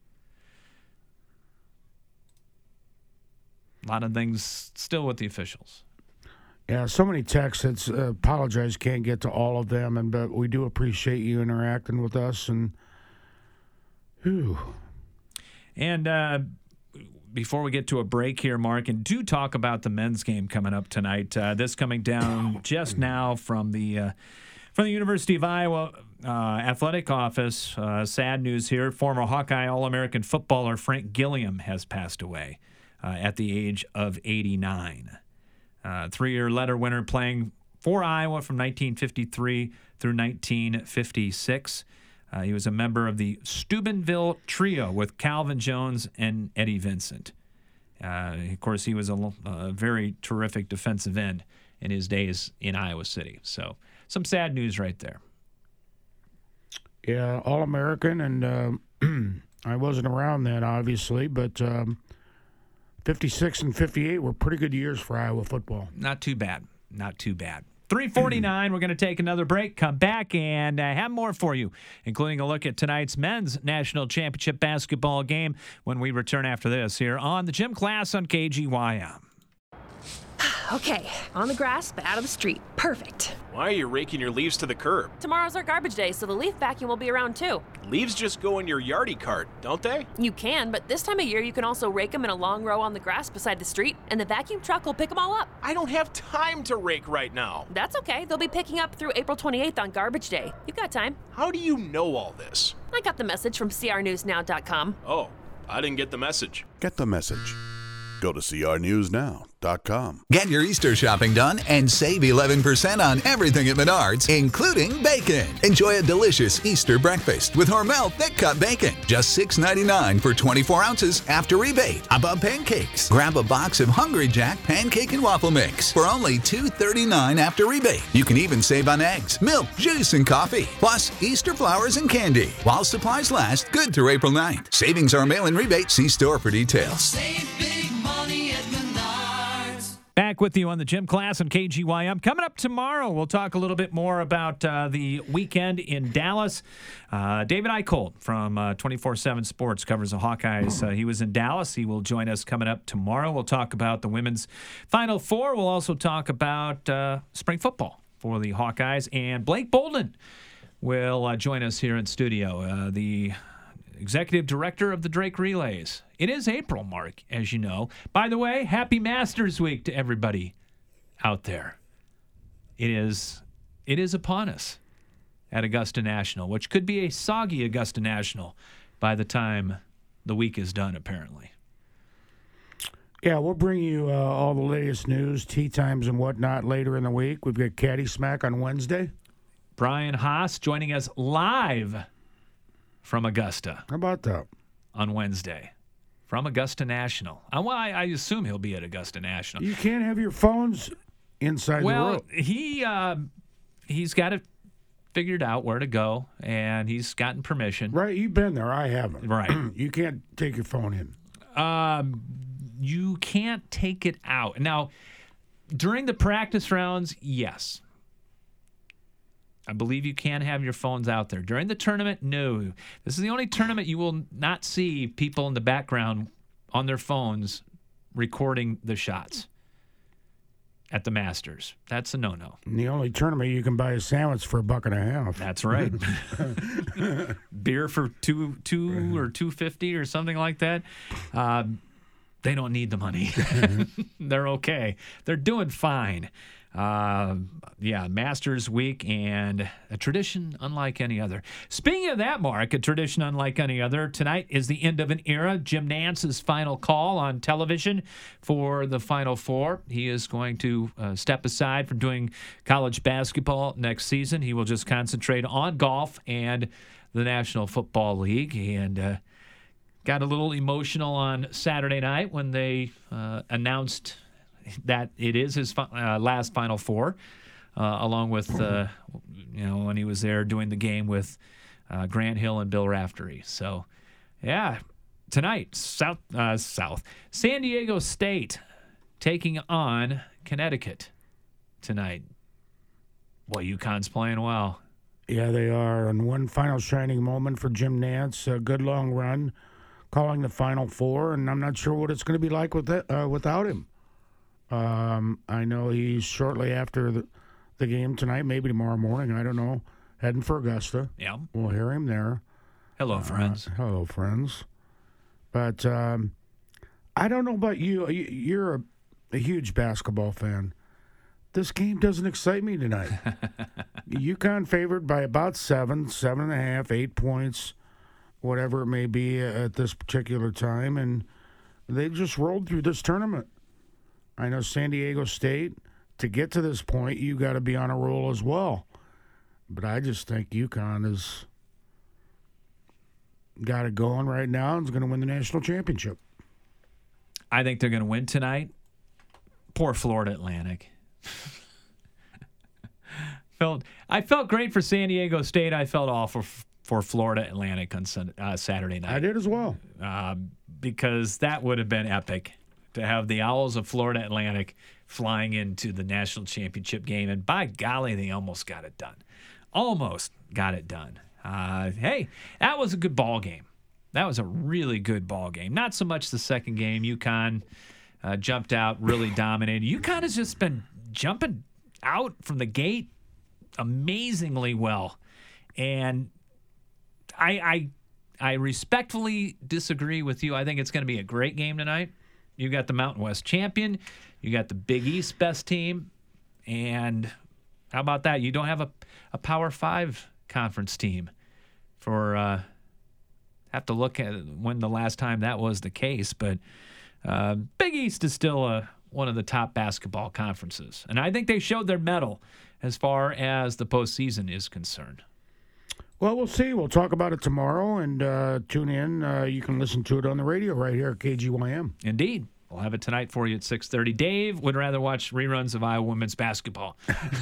A lot of things still with the officials. Yeah, so many texts. It's uh, apologize, can't get to all of them, and but we do appreciate you interacting with us. And whew. And uh, before we get to a break here, Mark, and do talk about the men's game coming up tonight. Uh, this coming down just now from the uh, from the University of Iowa uh, athletic office. Uh, sad news here: former Hawkeye All-American footballer Frank Gilliam has passed away uh, at the age of eighty-nine. Uh, three-year letter winner playing for Iowa from nineteen fifty-three through nineteen fifty-six. Uh, he was a member of the Steubenville Trio with Calvin Jones and Eddie Vincent. Uh, of course, he was a, a very terrific defensive end in his days in Iowa City. So some sad news right there. Yeah, All-American, and uh, I wasn't around then, obviously, but um, fifty-six and fifty-eight were pretty good years for Iowa football. Not too bad. Not too bad. three forty-nine, we're going to take another break, come back, and uh, have more for you, including a look at tonight's men's national championship basketball game when we return after this here on the Gym Class on K G Y M. Okay, on the grass, but out of the street. Perfect. Why are you raking your leaves to the curb? Tomorrow's our garbage day, so the leaf vacuum will be around too. Leaves just go in your yardie cart, don't they? You can, but this time of year you can also rake them in a long row on the grass beside the street, and the vacuum truck will pick them all up. I don't have time to rake right now. That's okay. They'll be picking up through April twenty-eighth on garbage day. You've got time. How do you know all this? I got the message from C R news now dot com. Oh, I didn't get the message. Get the message. Go to C R news now dot com. Get your Easter shopping done and save eleven percent on everything at Menards, including bacon. Enjoy a delicious Easter breakfast with Hormel Thick Cut Bacon. Just six ninety-nine for twenty-four ounces after rebate. Above pancakes. Grab a box of Hungry Jack Pancake and Waffle Mix for only two thirty-nine after rebate. You can even save on eggs, milk, juice, and coffee. Plus, Easter flowers and candy. While supplies last, good through April ninth. Savings are mail-in rebate. See store for details. Save big money at Menards. Back with you on the Gym Class on K G Y M. Coming up tomorrow, we'll talk a little bit more about uh, the weekend in Dallas. Uh, David Eicholt from uh, twenty-four seven Sports covers the Hawkeyes. Uh, he was in Dallas. He will join us coming up tomorrow. We'll talk about the women's Final Four. We'll also talk about uh, spring football for the Hawkeyes. And Blake Bolden will uh, join us here in studio, uh, the executive director of the Drake Relays. It is April, Mark, as you know. By the way, happy Masters Week to everybody out there. It is it is upon us at Augusta National, which could be a soggy Augusta National by the time the week is done, apparently. Yeah, we'll bring you uh, all the latest news, tee times and whatnot later in the week. We've got Caddy Smack on Wednesday. Brian Haas joining us live from Augusta. How about that? On Wednesday. From Augusta National. I, well, I, I assume he'll be at Augusta National. You can't have your phones inside well, the room. Well, he, uh, he's got it figured out where to go, and he's gotten permission. Right, you've been there. I haven't. Right. You can't take your phone in. Um, you can't take it out. Now, during the practice rounds, yes. I believe you can have your phones out there. During the tournament, no. This is the only tournament you will not see people in the background on their phones recording the shots at the Masters. That's a no-no. And the only tournament you can buy a sandwich for a buck and a half. That's right. Beer for two, two or two fifty or something like that. Um, they don't need the money. They're okay. They're doing fine. Uh, yeah, Masters Week, and a tradition unlike any other. Speaking of that, Mark, a tradition unlike any other, tonight is the end of an era. Jim Nantz's final call on television for the Final Four. He is going to uh, step aside from doing college basketball next season. He will just concentrate on golf and the National Football League, and uh, got a little emotional on Saturday night when they uh, announced that it is his uh, last Final Four, uh, along with, uh, you know, when he was there doing the game with uh, Grant Hill and Bill Raftery. So, yeah, tonight, South, uh, South, San Diego State taking on Connecticut tonight. Boy, UConn's playing well. Yeah, they are. And one final shining moment for Jim Nantz, a good long run, calling the Final Four, and I'm not sure what it's going to be like with it, uh, without him. Um, I know he's shortly after the, the game tonight, maybe tomorrow morning, I don't know, heading for Augusta. Yeah. We'll hear him there. Hello, uh, friends. Hello, friends. But um, I don't know about you. You're a, a huge basketball fan. This game doesn't excite me tonight. UConn favored by about seven, seven and a half, eight points, whatever it may be at this particular time, and they just rolled through this tournament. I know San Diego State, to get to this point, you got to be on a roll as well. But I just think UConn has got it going right now and is going to win the national championship. I think they're going to win tonight. Poor Florida Atlantic. felt I felt great for San Diego State. I felt awful for, for Florida Atlantic on Sunday, uh, Saturday night. I did as well. Uh, because that would have been epic. To have the Owls of Florida Atlantic flying into the national championship game. And by golly, they almost got it done. Almost got it done. Uh, hey, that was a good ball game. That was a really good ball game. Not so much the second game. UConn uh, jumped out, really dominated. UConn has just been jumping out from the gate amazingly well. And I, I, I respectfully disagree with you. I think it's going to be a great game tonight. You got the Mountain West champion. You got the Big East best team. And how about that? You don't have a, a Power Five conference team for uh, have to look at when the last time that was the case. But uh, Big East is still a, one of the top basketball conferences. And I think they showed their mettle as far as the postseason is concerned. Well, we'll see. We'll talk about it tomorrow, and uh, tune in. Uh, you can listen to it on the radio right here at K G Y M. Indeed. We'll have it tonight for you at six thirty. Dave would rather watch reruns of Iowa women's basketball.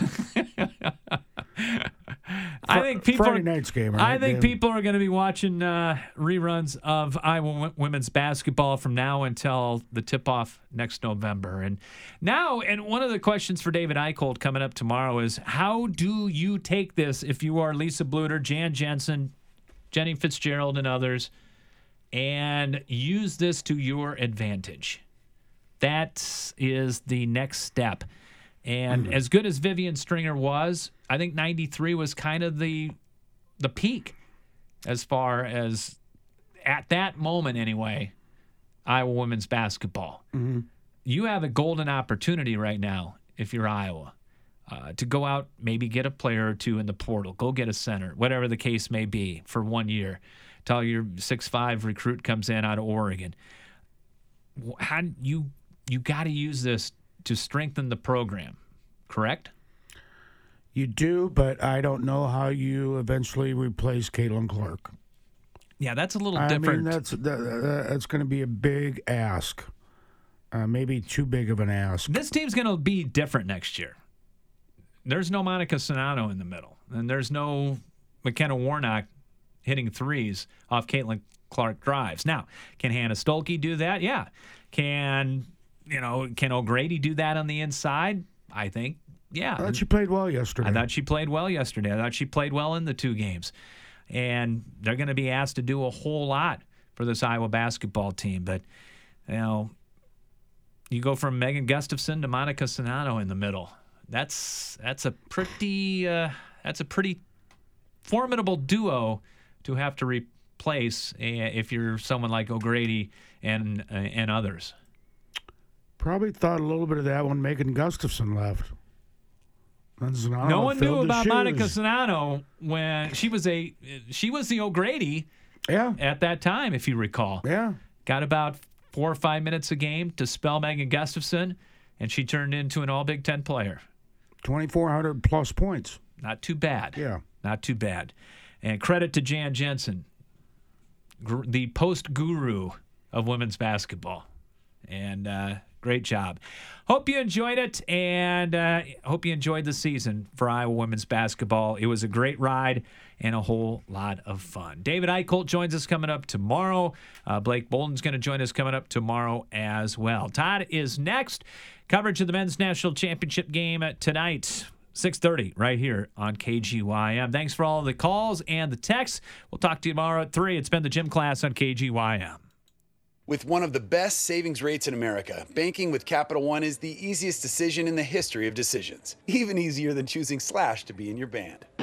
I think people Friday are, night's game. Right? I think Yeah. people are going to be watching uh, reruns of Iowa w- women's basketball from now until the tip-off next November. And now, and one of the questions for David Eicholt coming up tomorrow is, how do you take this if you are Lisa Bluter, Jan Jensen, Jenny Fitzgerald, and others, and use this to your advantage? That is the next step. And mm-hmm. as good as Vivian Stringer was, I think ninety-three was kind of the the peak as far as, at that moment anyway, Iowa women's basketball. Mm-hmm. You have a golden opportunity right now, if you're Iowa, uh, to go out, maybe get a player or two in the portal, go get a center, whatever the case may be, for one year, till your six five recruit comes in out of Oregon. How you you got to use this to strengthen the program, correct? You do, but I don't know how you eventually replace Caitlin Clark. Yeah, that's a little I different. mean, that's that, that's going to be a big ask, uh, maybe too big of an ask. This team's going to be different next year. There's no Monica Sonano in the middle, and there's no McKenna Warnock hitting threes off Caitlin Clark drives. Now, can Hannah Stolke do that? Yeah. Can, you know, can O'Grady do that on the inside? I think, yeah. I thought she played well yesterday. I thought she played well yesterday. I thought she played well in the two games. And they're going to be asked to do a whole lot for this Iowa basketball team. But, you know, you go from Megan Gustafson to Monica Sonano in the middle. That's that's a pretty uh, that's a pretty formidable duo to have to replace uh, if you're someone like O'Grady and uh, and others. Probably thought a little bit of that when Megan Gustafson left. Sonano No one knew filled the about shoes. Monica Sonano when she was a she was the O'Grady yeah. at that time, if you recall. Yeah. Got about four or five minutes a game to spell Megan Gustafson, and she turned into an all Big Ten player. twenty-four hundred plus points. Not too bad. Yeah. Not too bad. And credit to Jan Jensen, gr- the post guru of women's basketball. And uh, great job. Hope you enjoyed it, and uh, hope you enjoyed the season for Iowa women's basketball. It was a great ride and a whole lot of fun. David Eicholt joins us coming up tomorrow. Uh, Blake Bolden's going to join us coming up tomorrow as well. Todd is next. Coverage of the men's national championship game tonight, six thirty, right here on K G Y M. Thanks for all the calls and the texts. We'll talk to you tomorrow at three. It's been the Gym Class on K G Y M. With one of the best savings rates in America, banking with Capital One is the easiest decision in the history of decisions. Even easier than choosing Slash to be in your band.